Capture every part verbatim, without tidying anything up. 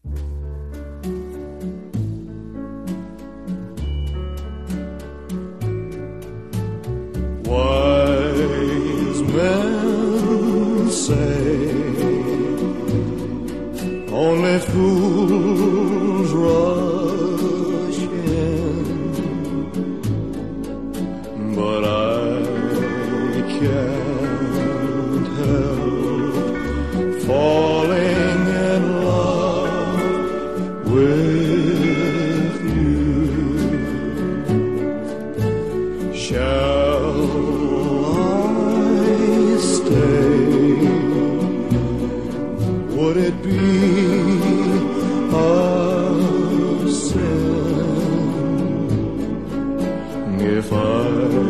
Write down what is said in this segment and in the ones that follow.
Wise men say only fools rush in, but I can't help falling in love with you. Shall I stay? Would it be a sin if I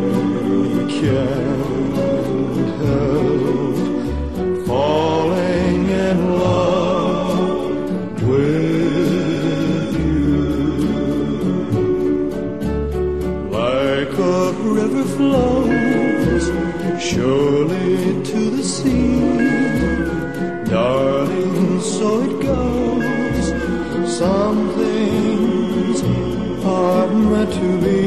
can't help falling in love with you? Like a river flows surely to the sea, darling, so it goes. Some things are meant to be.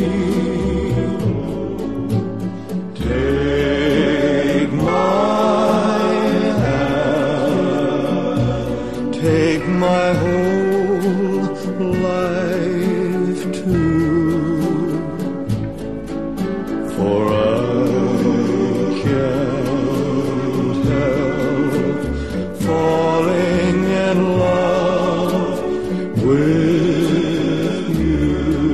Take my hand, take my whole life too, for I can't help falling in love with you.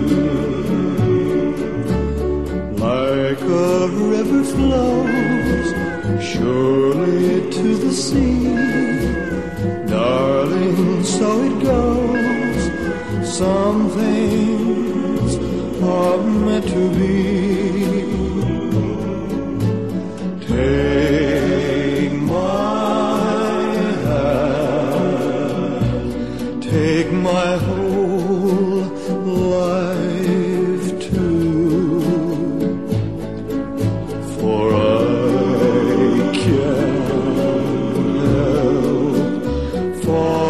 Like a river flows surely to the sea, darling, so it goes. Some things are meant to be. Take my hand, take my whole life too, for I can't help falling